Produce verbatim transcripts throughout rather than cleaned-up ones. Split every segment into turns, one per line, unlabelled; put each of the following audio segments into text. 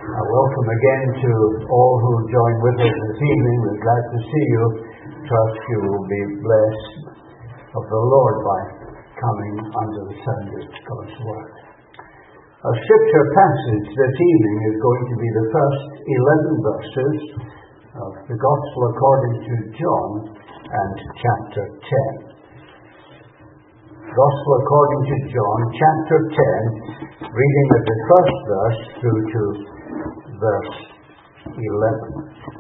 Uh, welcome again to all who join with us this evening. We're glad to see you. Trust you will be blessed of the Lord by coming under the sound of God's word. Our scripture passage this evening is going to be the first eleven verses of the Gospel according to John and chapter ten. Gospel according to John, chapter ten, reading at the first verse through to verse eleven.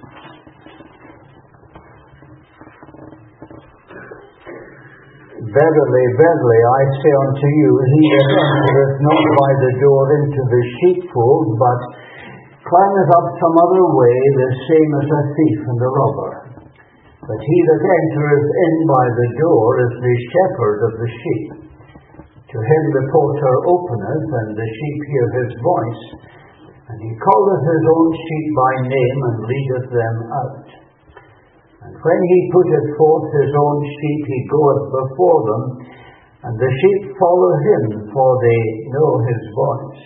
Verily, verily, I say unto you, he that entereth not by the door into the sheepfold, but climbeth up some other way, the same as a thief and a robber. But he that entereth in by the door is the shepherd of the sheep. To him the porter openeth, and the sheep hear his voice, and he calleth his own sheep by name, and leadeth them out. And when he putteth forth his own sheep, he goeth before them, and the sheep follow him, for they know his voice.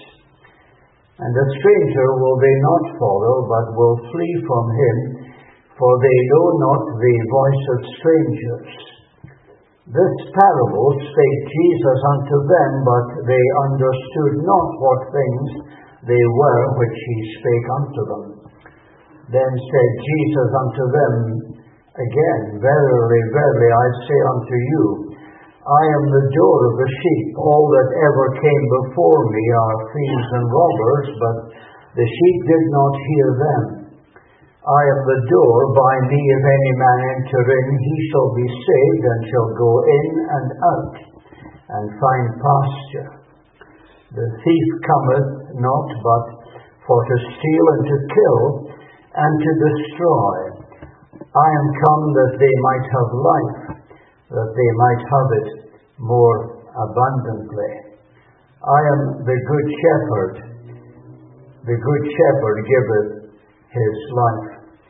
And a stranger will they not follow, but will flee from him, for they know not the voice of strangers. This parable spake Jesus unto them, but they understood not what things they were which he spake unto them. Then said Jesus unto them again, Verily, verily, I say unto you, I am the door of the sheep. All that ever came before me are thieves and robbers, but the sheep did not hear them. I am the door. By me if any man enter in, he shall be saved, and shall go in and out, and find pasture. The thief cometh not but for to steal and to kill, and to destroy. I am come that they might have life, that they might have it more abundantly. I am the good shepherd. The good shepherd giveth his life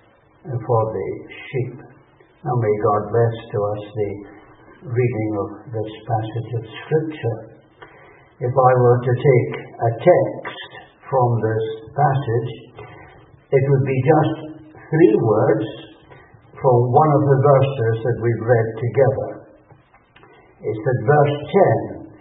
for the sheep. Now may God bless to us the reading of this passage of Scripture. If I were to take a text from this passage, it would be just three words from one of the verses that we've read together. It's at verse ten.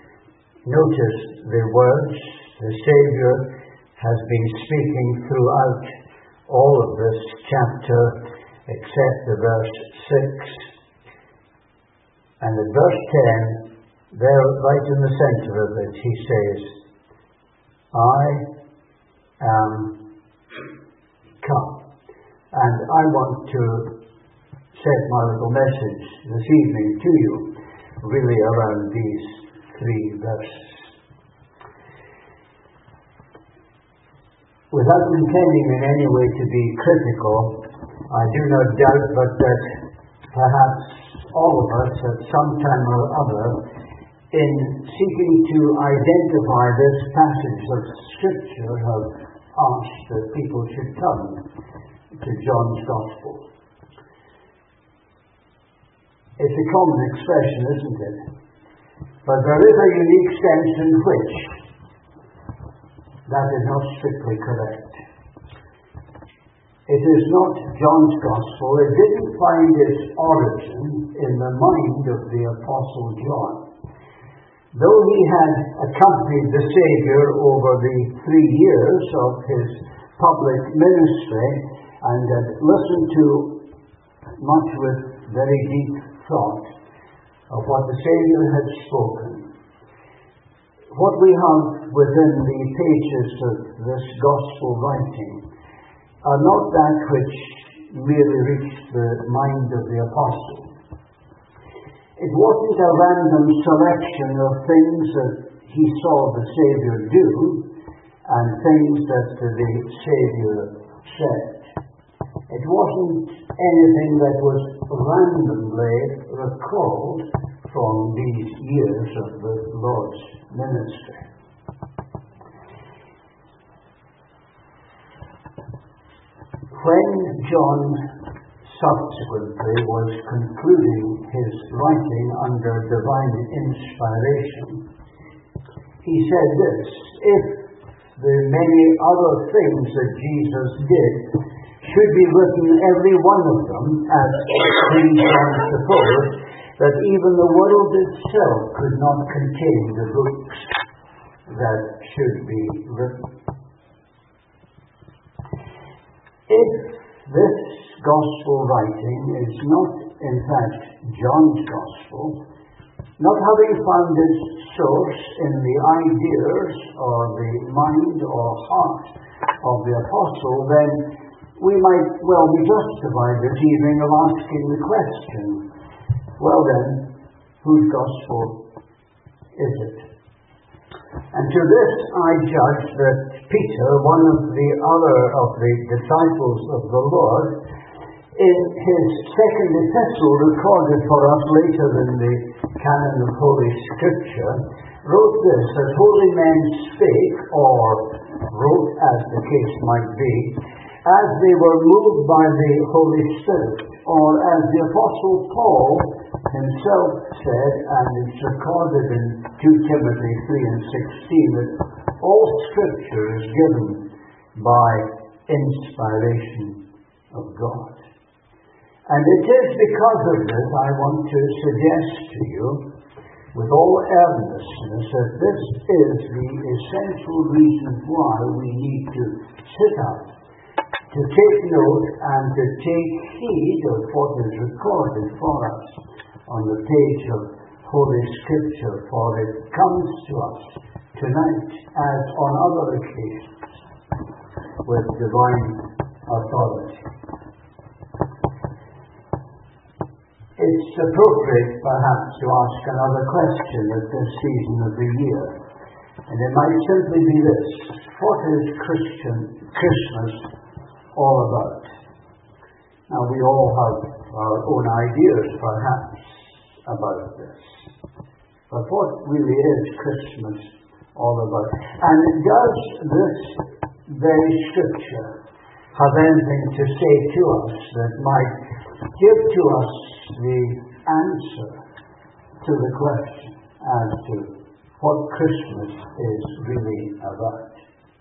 Notice the words the Saviour has been speaking throughout all of this chapter, except the verse six. And at verse ten, there, right in the center of it, he says, I am come. And I want to set my little message this evening to you, really around these three verses. Without intending in any way to be critical, I do not doubt but that perhaps all of us at some time or other, in seeking to identify this passage of Scripture, have asked that people should come to John's Gospel. It's a common expression, isn't it? But there is a unique sense in which that is not strictly correct. It is not John's Gospel. It didn't find its origin in the mind of the Apostle John. Though he had accompanied the Saviour over the three years of his public ministry and had listened to much with very deep thought of what the Saviour had spoken, what we have within the pages of this Gospel writing are not that which merely reached the mind of the Apostle. It wasn't a random selection of things that he saw the Saviour do and things that the Saviour said. It wasn't anything that was randomly recalled from these years of the Lord's ministry. When John subsequently was concluding his writing under divine inspiration, he said this, if the many other things that Jesus did should be written, every one of them, as Saint John supposed, that even the world itself could not contain the books that should be written. If this gospel writing is not, in fact, John's gospel, not having found its source in the ideas or the mind or heart of the apostle, then we might well be justified this evening of asking the question, well then, whose gospel is it? And to this I judge that Peter, one of the other of the disciples of the Lord, in his second epistle, recorded for us later in the canon of Holy Scripture, wrote this, that holy men spake, or wrote as the case might be, as they were moved by the Holy Spirit, or as the Apostle Paul himself said, and it's recorded in two Timothy three and sixteen, that all Scripture is given by inspiration of God. And it is because of this I want to suggest to you, with all earnestness, that this is the essential reason why we need to sit up, to take note and to take heed of what is recorded for us on the page of Holy Scripture, for it comes to us tonight, as on other occasions, with divine authority. It's appropriate, perhaps, to ask another question at this season of the year, and it might simply be this: what is Christian Christmas all about? Now, we all have our own ideas, perhaps, about this. But what really is Christmas all about? And does this very Scripture have anything to say to us that might give to us the answer to the question as to what Christmas is really about?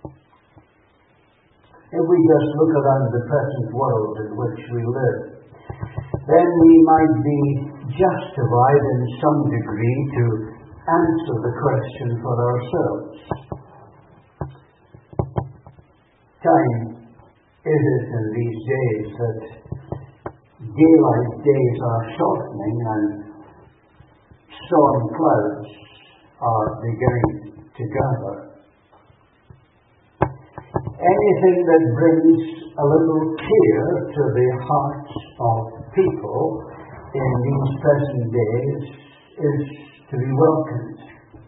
If we just look around the present world in which we live, then we might be justified in some degree to answer the question for ourselves. Time is it in these days that daylight days are shortening and storm clouds are beginning to gather. Anything that brings a little cheer to the hearts of people in these present days is to be welcomed.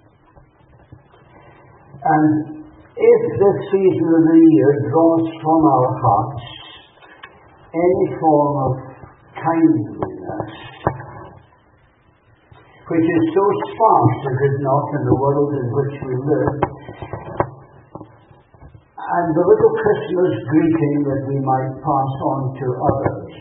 And if this season of the year draws from our hearts any form of kindliness, which is so sparse, is it not, in the world in which we live, and the little Christmas greeting that we might pass on to others,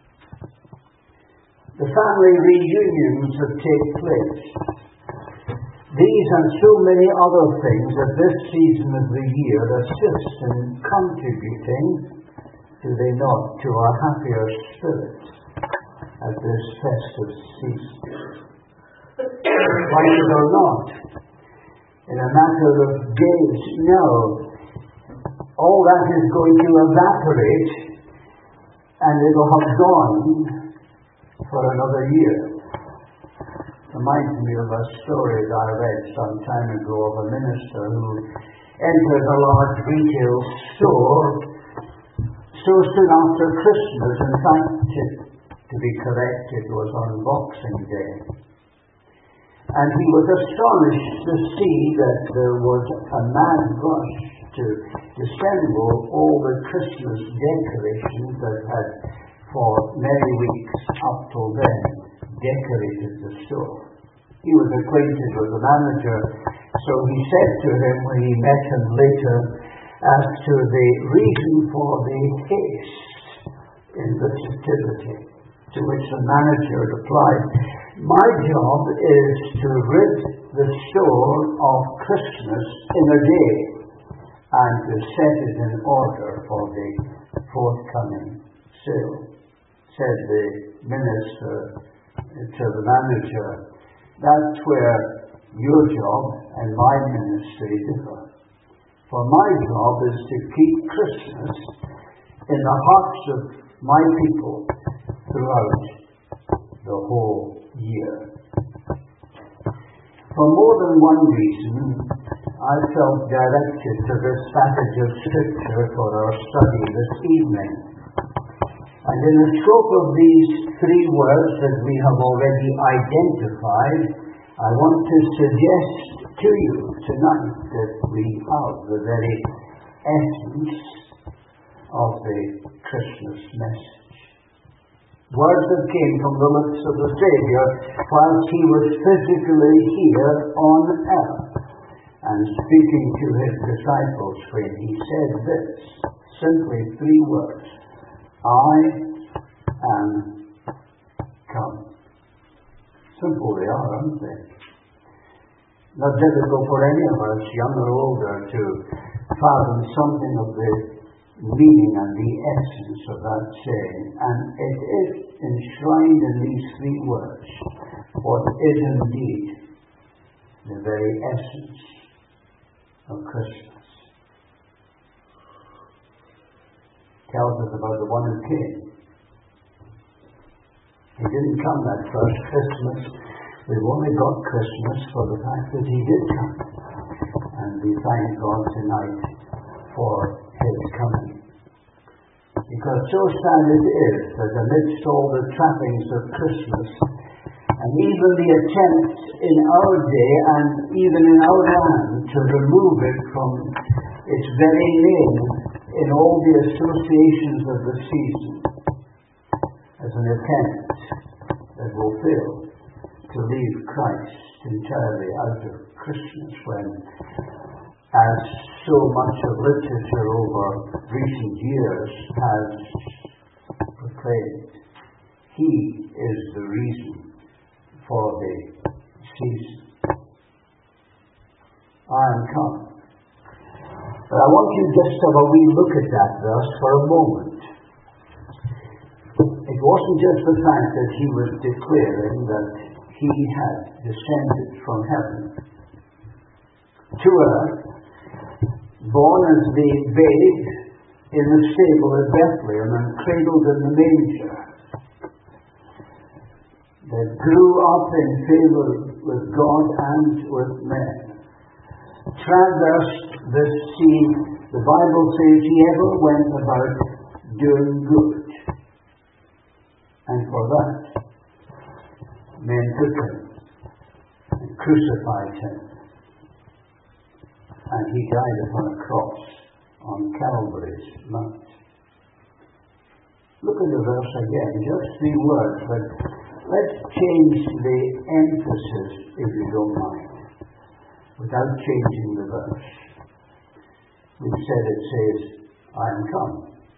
the family reunions that take place, these and so many other things at this season of the year assist in contributing, do they not, to a happier spirit at this festive season. Like it or not, in a matter of days, no, all that is going to evaporate and it will have gone for another year. Reminds me of a story that I read some time ago of a minister who entered a large retail store so soon after Christmas. In fact, to be correct, it was on Boxing Day. And he was astonished to see that there was a mad rush to disassemble all the Christmas decorations that had, for many weeks up till then, decorated the store. He was acquainted with the manager, so he said to him when he met him later as to the reason for the haste in this activity, to which the manager replied, "My job is to rid the store of Christmas in a day, and to set it in order for the forthcoming sale. Said the minister to the manager, that's where your job and my ministry differ. For my job is to keep Christmas in the hearts of my people throughout the whole year. For more than one reason, I felt directed to this passage of Scripture for our study this evening. And in the scope of these three words that we have already identified, I want to suggest to you tonight that we have the very essence of the Christmas message. Words that came from the lips of the Saviour whilst he was physically here on earth, and speaking to his disciples when he said this, simply three words, I am come. Simple they are, aren't they? Not difficult for any of us, young or older, to fathom something of the meaning and the essence of that saying. And it is enshrined in these three words, what is indeed the very essence of Christmas. Tells us about the one who came. He didn't come that first Christmas. We've only got Christmas for the fact that he did come. And we thank God tonight for his coming. Because so sad it is that amidst all the trappings of Christmas, and even the attempts in our day and even in our land to remove it from its very name in all the associations of the season, as an attempt that will fail to leave Christ entirely out of Christmas, when, as so much of literature over recent years has proclaimed, he is the reason for the season. I am come. But I want you just to have a wee look at that verse for a moment. It wasn't just the fact that he was declaring that he had descended from heaven to earth, born as the babe in the stable at Bethlehem and cradled in the manger, that grew up in favor with God and with men, traversed this scene. The Bible says he ever went about doing good. And for that, men took him and crucified him. And he died upon a cross on Calvary's Mount. Look at the verse again, just three words, but let's change the emphasis, if you don't mind, without changing the verse. We've said it says, I am come.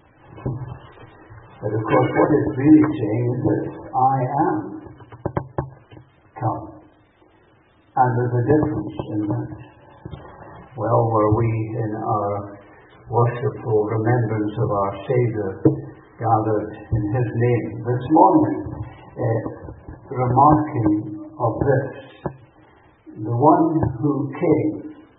But of course, what it's really saying is that I am come. And there's a difference in that. Well, were we in our worshipful remembrance of our Saviour gathered in his name this morning, uh, remarking of this, the one who came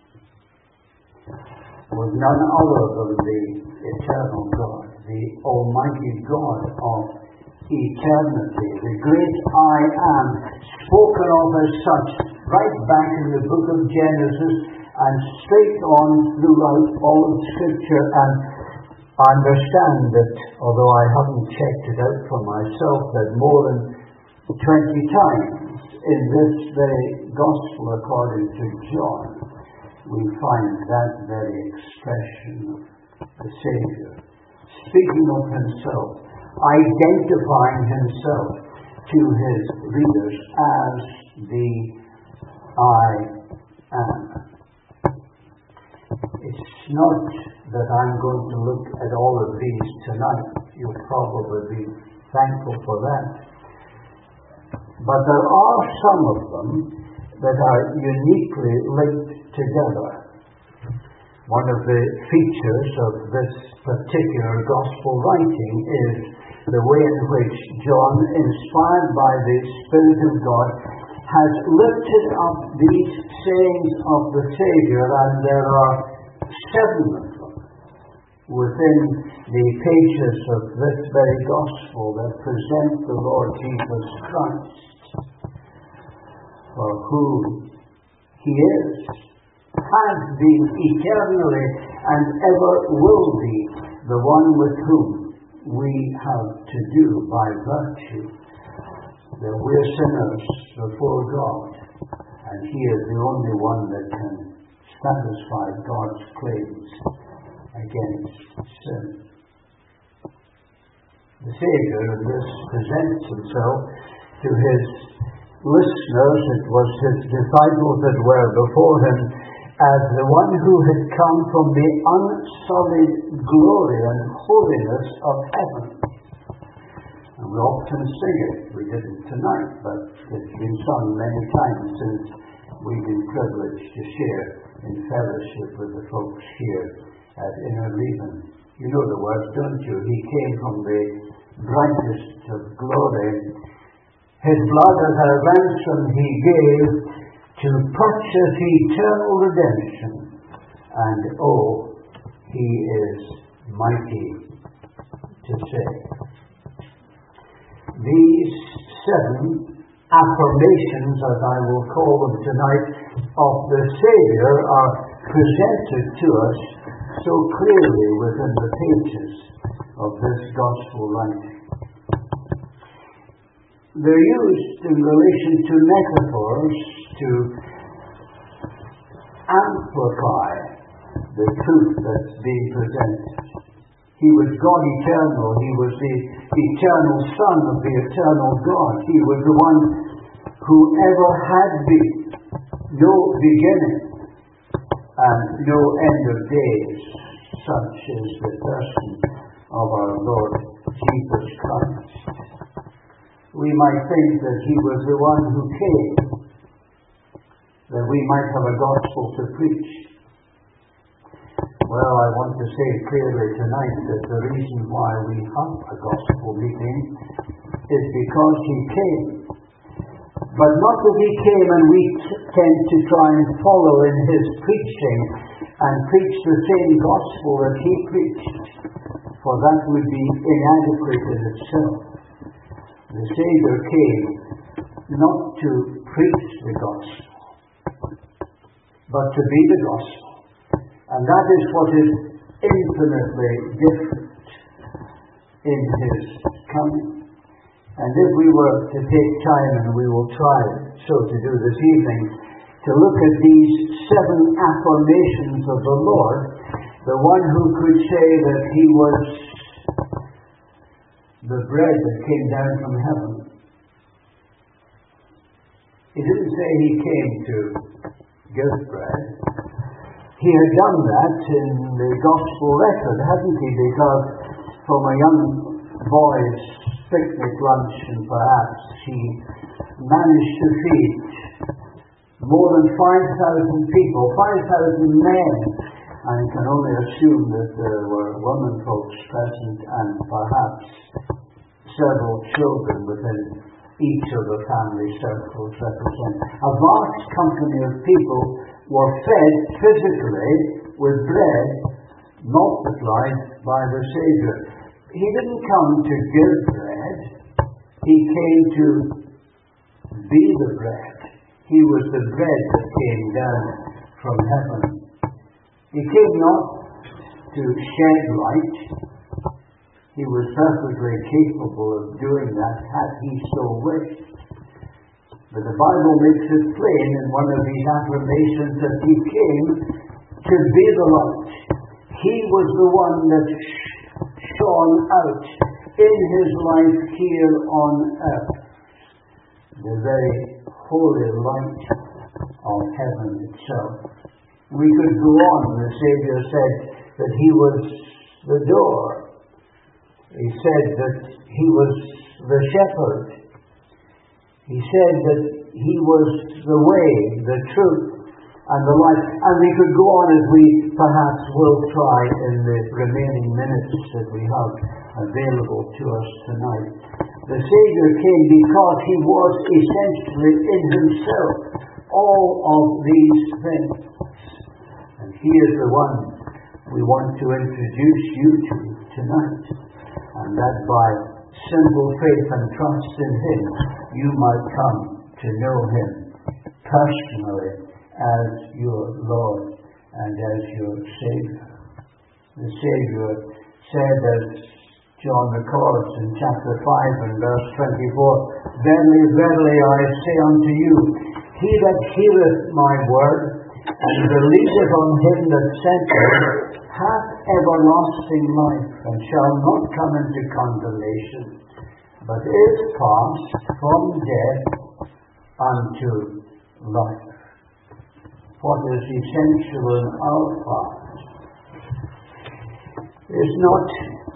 was none other than the eternal God, the Almighty God of eternity, the great I am, spoken of as such right back in the book of Genesis and straight on throughout all of Scripture. And I understand that, although I haven't checked it out for myself, that more than twenty times in this very Gospel according to John, we find that very expression of the Saviour speaking of himself, identifying himself to his readers as the I am. It's not that I'm going to look at all of these tonight. You'll probably be thankful for that. But there are some of them that are uniquely linked together. One of the features of this particular gospel writing is the way in which John, inspired by the Spirit of God, has lifted up these sayings of the Saviour, and there are seven of them within the pages of this very gospel that present the Lord Jesus Christ for who He is, has been eternally, and ever will be the one with whom we have to do by virtue that we're sinners before God, and He is the only one that can satisfy God's claims against sin. The Saviour in this presents Himself to His listeners, it was His disciples that were before Him, as the one who had come from the unsullied glory and holiness of heaven. And we often sing it. We didn't tonight, but it's been sung many times since we've been privileged to share in fellowship with the folks here at Inner Leven. You know the words, don't you? He came from the brightest of glory. His blood as a ransom He gave to purchase eternal redemption. And oh, He is mighty to save. These seven affirmations, as I will call them tonight, of the Saviour are presented to us so clearly within the pages of this gospel writing. They're used in relation to metaphors to amplify the truth that's being presented. He was God eternal. He was the eternal Son of the eternal God. He was the one who ever had been, no beginning and no end of days. Such is the person of our Lord Jesus Christ. We might think that He was the one who came, that we might have a gospel to preach. Well, I want to say clearly tonight that the reason why we have a gospel meeting is because He came. But not that He came and we t- tend to try and follow in His preaching and preach the same gospel that He preached, for that would be inadequate in itself. The Saviour came not to preach the gospel, but to be the gospel. And that is what is infinitely different in His coming. And if we were to take time, and we will try so to do this evening, to look at these seven affirmations of the Lord, the one who could say that He was the bread that came down from heaven. He didn't say He came to give bread. He had done that in the gospel record, hadn't He? Because from a young boy's picnic luncheon, perhaps, He managed to feed more than five thousand people, five thousand men. And you can only assume that there were women folks present and perhaps several children within each of the family circles represented. A vast company of people were fed physically with bread multiplied by the Saviour. He didn't come to give bread. He came to be the bread. He was the bread that came down from heaven. He came not to shed light. He was perfectly capable of doing that had He so wished. But the Bible makes it plain in one of these affirmations that He came to be the light. He was the one that shone out in His life here on earth, the very holy light of heaven itself. We could go on. The Saviour said that He was the door. He said that He was the shepherd. He said that He was the way, the truth, and the life. And we could go on as we perhaps will try in the remaining minutes that we have available to us tonight. The Savior came because he was essentially in himself all of these things. And he is the one we want to introduce you to tonight. And that by simple faith and trust in him, you might come to know him personally as your Lord and as your Savior. The Savior said, as John records in chapter five and verse twenty-four, Verily, verily, I say unto you, he that heareth my word, and believeth on him that sent me, hath everlasting life, and shall not come into condemnation, but is passed from death unto life. What is essential in our part is not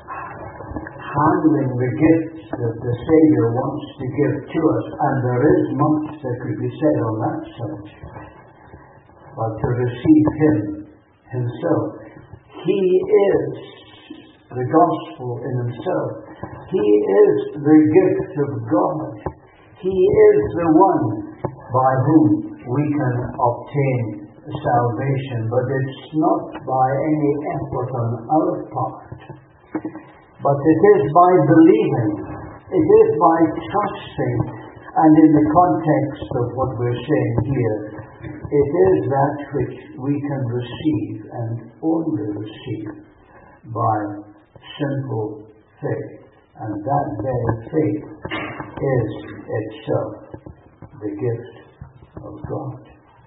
handling the gifts that the Savior wants to give to us, and there is much that could be said on that subject, but to receive him himself. He is the gospel in himself. He is the gift of God. He is the one by whom we can obtain salvation, but it's not by any effort on our part, but it is by believing, it is by trusting, and in the context of what we're saying here, it is that which we can receive and only receive by simple faith, and that very faith is itself the gift of God.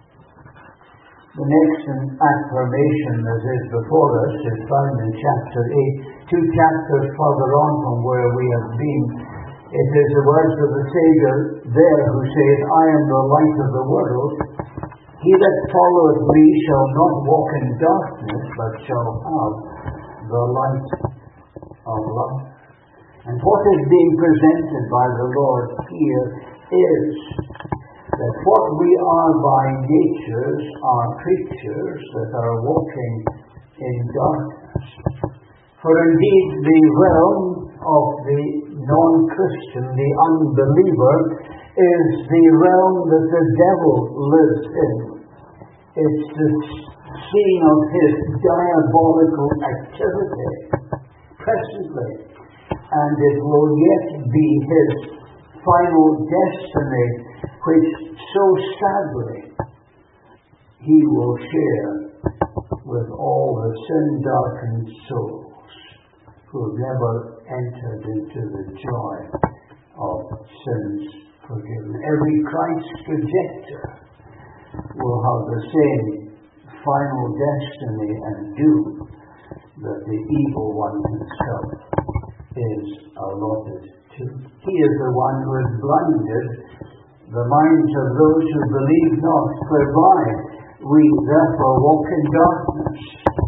The next affirmation that is before us is found in chapter eight, two chapters further on from where we have been. It is the words of the Savior there who says, I am the light of the world. He that followeth me shall not walk in darkness, but shall have the light of life. And what is being presented by the Lord here is that what we are by natures are creatures that are walking in darkness. For indeed the realm of the non-Christian, the unbeliever, is the realm that the devil lives in. It's the scene of his diabolical activity presently, and it will yet be his final destiny, which so sadly he will share with all the sin-darkened souls who have never entered into the joy of sins forgiven. Every Christ rejecter will have the same final destiny and doom that the evil one himself is allotted to. He is the one who has blinded the minds of those who believe not, whereby we therefore walk in darkness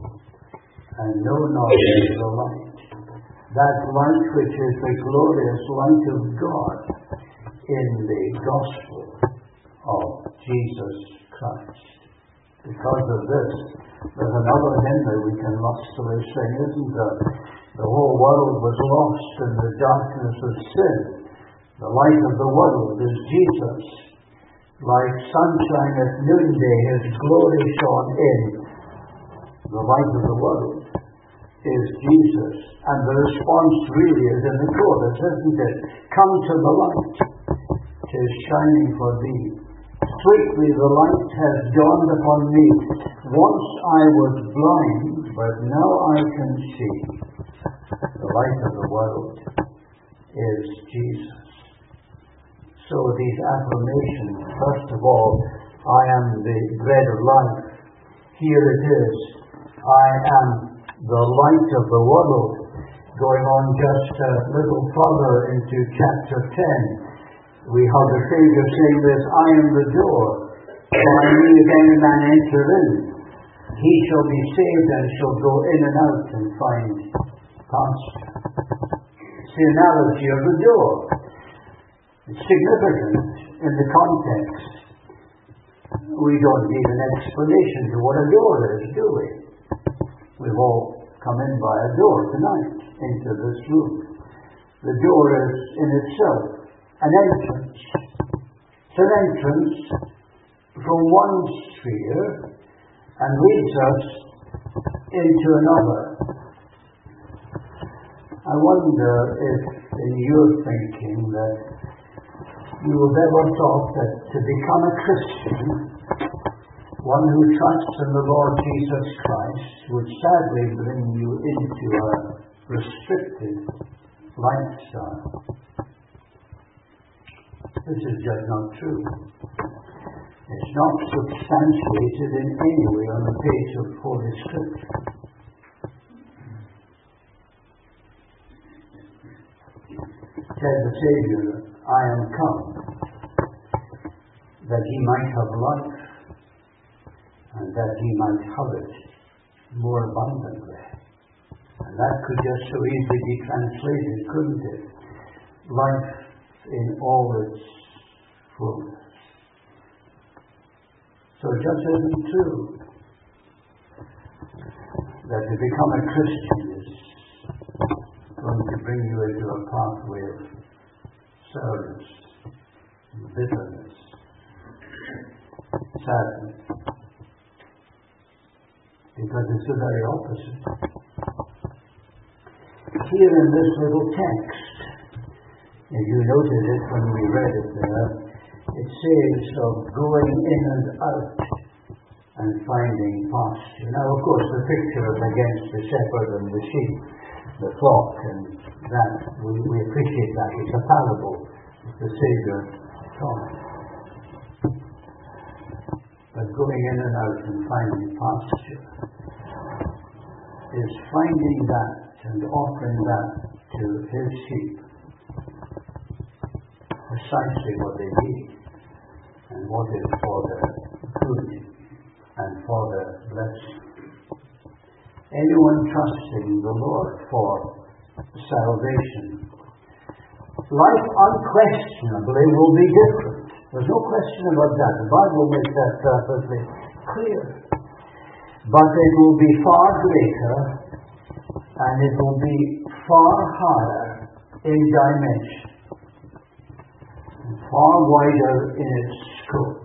and know not the light. That light which is the glorious light of God in the gospel of Jesus Christ. Because of this, there's another hymn that we can lustily sing, isn't there? The whole world was lost in the darkness of sin. The light of the world is Jesus. Like sunshine at noonday, his glory shone in. The light of the world is Jesus. And the response really is in the chorus, isn't it? Come to the light. 'Tis shining for thee. Sweetly the light has dawned upon me. Once I was blind, but now I can see. The light of the world is Jesus. So these affirmations, first of all, I am the bread of life. Here it is. I am the light of the world. Going on just a little further into chapter ten, we have the Savior saying this, I am the door. By me if any man enter in, he shall be saved and shall go in and out and find pasture. It's the analogy of the door. It's significant in the context. We don't need an explanation to what a door is, do we? We've all come in by a door tonight into this room. The door is in itself an entrance. It's an entrance from one sphere and leads us into another. I wonder if in your thinking that you have ever thought that to become a Christian, one who trusts in the Lord Jesus Christ, would sadly bring you into a restricted lifestyle. This is just not true. It's not substantiated in any way on the page of Holy Scripture. Said the Savior, I am come that ye might have life, and that ye might have it more abundantly. And that could just so easily be translated, couldn't it? Life in all its fullness. So it just isn't true that to become a Christian is going to bring you into a pathway of service, bitterness, sadness. Because it's the very opposite. Here in this little text, if you noted it when we read it there, it says of going in and out and finding pasture. Now, of course, the picture is against the shepherd and the sheep, the flock, and that, we, we appreciate that. It's a parable the Savior taught. But going in and out and finding pasture is finding that and offering that to His sheep, precisely what they need and what is for their good and for their blessing. Anyone trusting the Lord for salvation, life unquestionably will be different. There's no question about that. The Bible makes that perfectly clear. But it will be far greater and it will be far higher in dimension, far wider in its scope.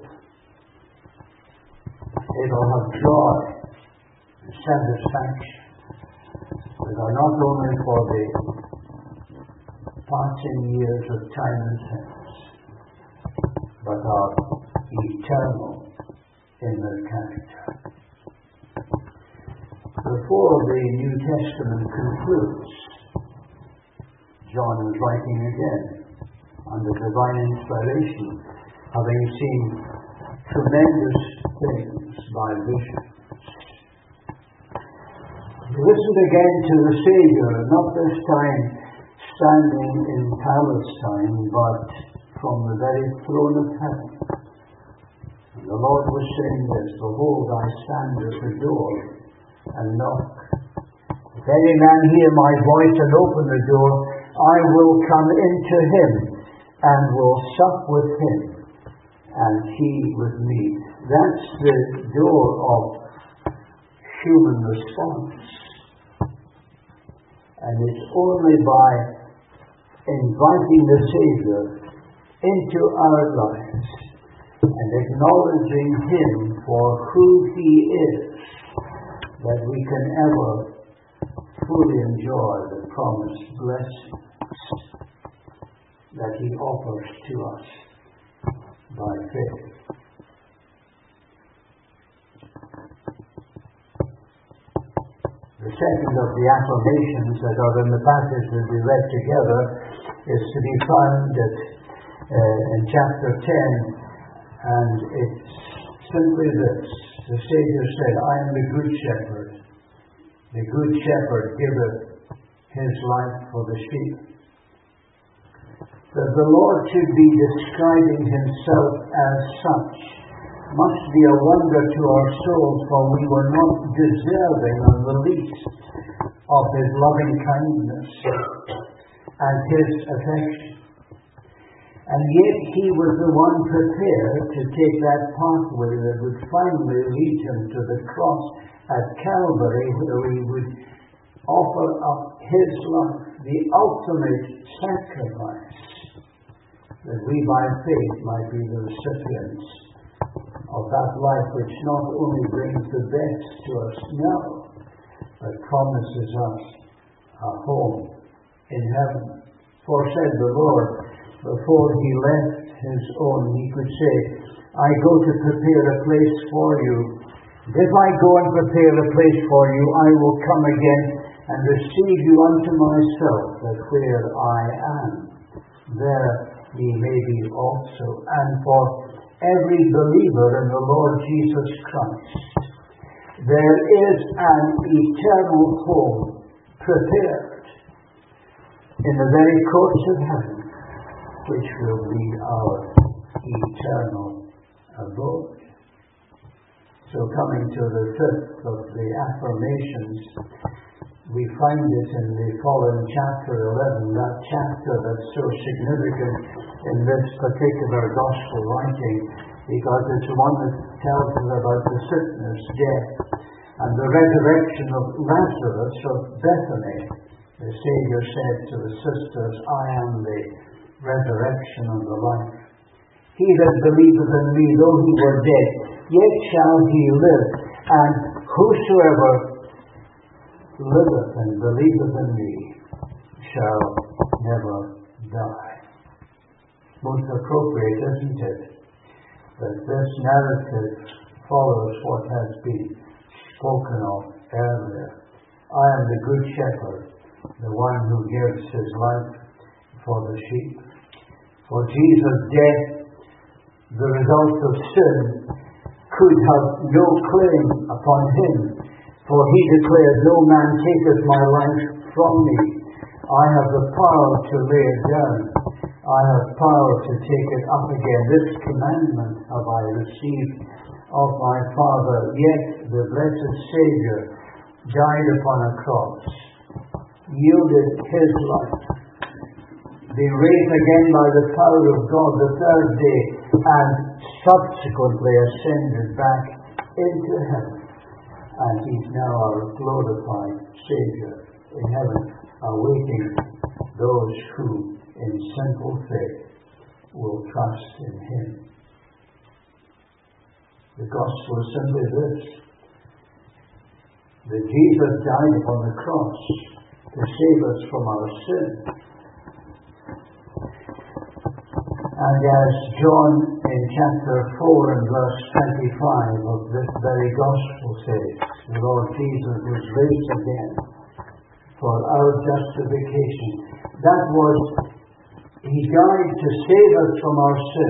It will have joy and satisfaction that are not only for the passing years of time and sense, but are eternal in their character. Before the New Testament concludes, John is writing again under divine inspiration, having seen tremendous things by vision. He listened again to the Savior, not this time standing in Palestine, but from the very throne of heaven. And the Lord was saying this, behold, I stand at the door and knock. If any man hear my voice and open the door, I will come into him and will sup with him and he with me. That's the door of human response. And it's only by inviting the Savior into our lives and acknowledging Him for who He is that we can ever fully enjoy the promised blessings that He offers to us by faith. The second of the affirmations that are in the passage that we read together is to be found at, uh, in chapter ten, and it's simply this. The Savior said, I am the good shepherd. The good shepherd giveth his life for the sheep. That the Lord should be describing himself as such must be a wonder to our souls, for we were not deserving in the least of His loving kindness and His affection. And yet He was the one prepared to take that pathway that would finally lead Him to the cross at Calvary, where He would offer up His life, the ultimate sacrifice, that we by faith might be the recipients of that life which not only brings the best to us now, but promises us a home in heaven. For said the Lord, before He left His own, He could say, I go to prepare a place for you. And if I go and prepare a place for you, I will come again and receive you unto myself, that where I am, there ye may be also. And for every believer in the Lord Jesus Christ, there is an eternal home prepared in the very courts of heaven, which will be our eternal abode. So coming to the fifth of the affirmations, we find it in the following chapter eleven, that chapter that's so significant in this particular gospel writing, because it's the one that tells us about the sickness, death, and the resurrection of Lazarus of Bethany. The Savior said to the sisters, I am the resurrection and the life. He that believeth in me, though he were dead, yet shall he live. And whosoever liveth and believeth in me shall never die. Most appropriate, isn't it, that this narrative follows what has been spoken of earlier. I am the good shepherd, the one who gives his life for the sheep. For Jesus' death, the result of sin, could have no claim upon him. For he declared, no man taketh my life from me. I have the power to lay it down. I have power to take it up again. This commandment have I received of my Father. Yet the blessed Saviour died upon a cross, yielded his life, being raised again by the power of God the third day, and subsequently ascended back into heaven. And he's now our glorified Saviour in heaven, awaiting those who, in simple faith, will trust in him. The gospel is simply this: that Jesus died upon the cross to save us from our sin. And as John in chapter four and verse twenty-five of this very gospel says, the Lord Jesus was raised again for our justification. That was, he died to save us from our sin.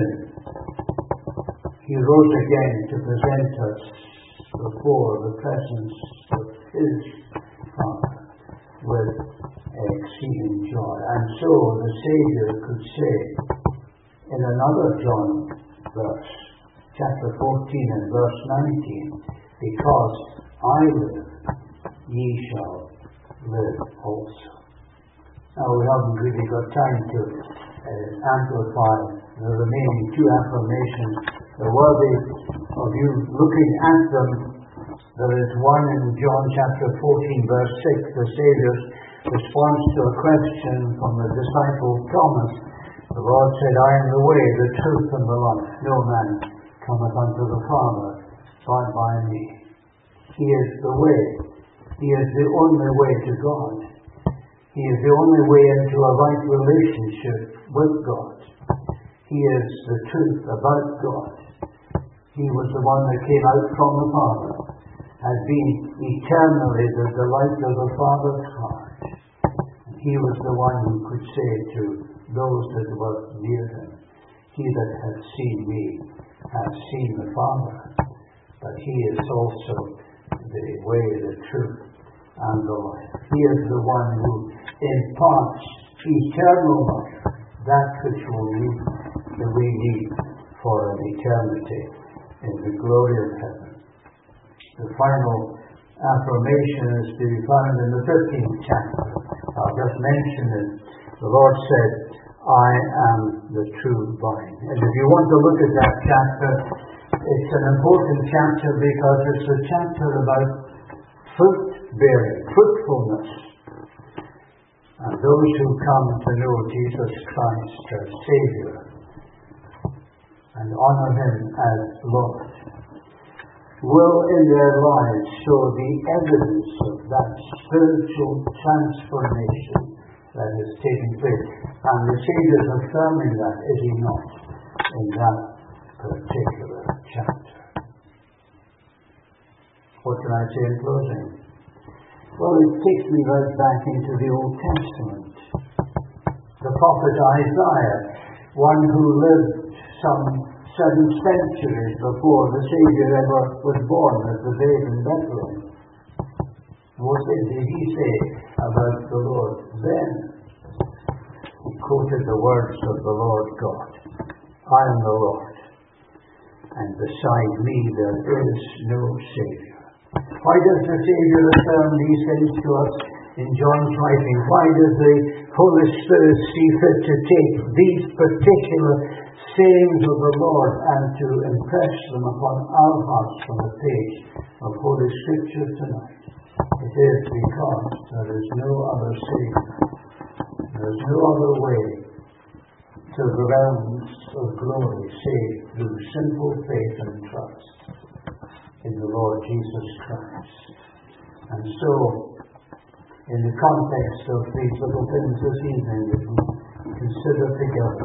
He rose again to present us before the presence of his Father with exceeding joy. And so the Saviour could say in another John verse, chapter fourteen and verse nineteen, because I live, ye shall live also. Now we haven't really got time to uh, amplify the remaining two affirmations. They're worthy of you looking at them. There is one in John chapter fourteen verse six, the Saviour's response to a question from the disciple Thomas. The Lord said, I am the way, the truth, and the life. No man cometh unto the Father but by me. He is the way. He is the only way to God. He is the only way into a right relationship with God. He is the truth about God. He was the one that came out from the Father, has been eternally the delight of the Father's heart. He was the one who could say to those that were near him, he that hath seen me hath seen the Father. But he is also the way, the truth, and the life. He is the one who imparts eternal life, that which will need, that we need for an eternity in the glory of heaven. The final affirmation is to be found in the thirteenth chapter. I'll just mention it. The Lord said, I am the true vine. And if you want to look at that chapter, it's an important chapter because it's a chapter about fruit-bearing, fruitfulness. And those who come to know Jesus Christ as Savior and honor Him as Lord will in their lives show the evidence of that spiritual transformation that is taking place. And the Savior is affirming that, is He not, in that particular chapter. What can I say in closing? Well, it takes me right back into the Old Testament. The prophet Isaiah, one who lived some seven centuries before the Savior ever was born as the babe in Bethlehem. What did he say about the Lord then? He quoted the words of the Lord God. I am the Lord, and beside me there is no Savior. Why does the Savior affirm these things to us in John's writing? Why does the Holy Spirit see fit to take these particular sayings of the Lord and to impress them upon our hearts from the page of Holy Scripture tonight? It is because there is no other Savior. There is no other way to the realms of glory save through simple faith and trust in the Lord Jesus Christ. And so, in the context of these little things this evening that we consider together,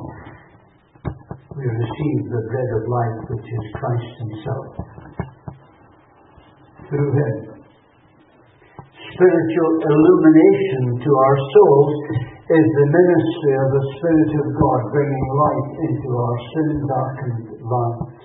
we receive the bread of life, which is Christ Himself. Through Him, spiritual illumination to our souls is the ministry of the Spirit of God, bringing light into our sin-darkened lives.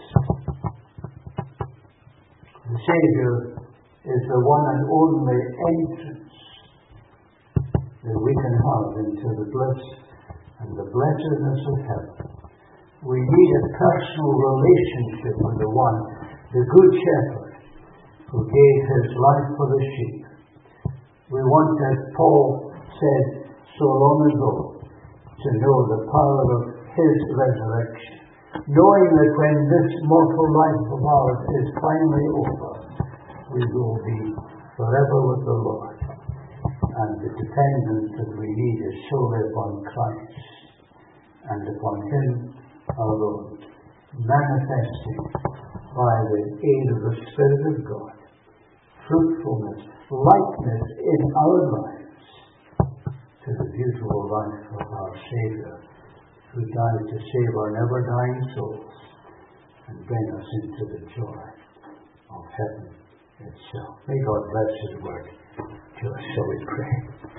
The Savior is the one and only entrance that we can have into the bliss and the blessedness of heaven. We need a personal relationship with the one, the Good Shepherd, who gave His life for the sheep. We want, as Paul said so long ago, to know the power of His resurrection, knowing that when this mortal life of ours is finally over, we will be forever with the Lord. And the dependence that we need is solely upon Christ and upon Him alone, manifesting by the aid of the Spirit of God, fruitfulness, likeness in our lives to the beautiful life of our Savior, who died to save our never-dying souls and bring us into the joy of heaven itself. May God bless His word to us, shall we pray.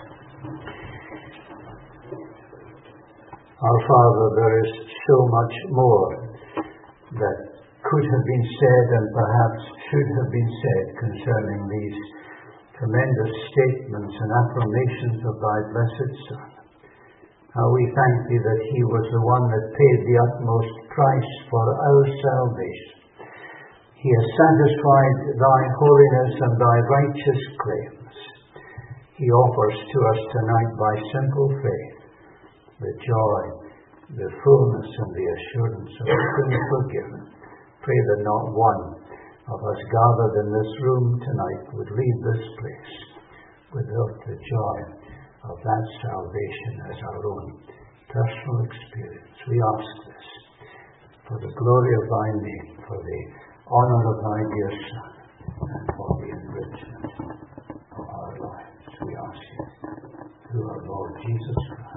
Our Father, there is so much more that could have been said and perhaps should have been said concerning these tremendous statements and affirmations of Thy blessed Son. How we thank Thee that He was the one that paid the utmost price for our salvation. He has satisfied Thy holiness and Thy righteous claims. He offers to us tonight by simple faith the joy, the fullness and the assurance of being forgiven. Pray that not one of us gathered in this room tonight would leave this place without the joy of that salvation as our own personal experience. We ask this for the glory of Thy name, for the honor of Thy dear Son, and for the enrichment of our lives. We ask it through our Lord Jesus Christ.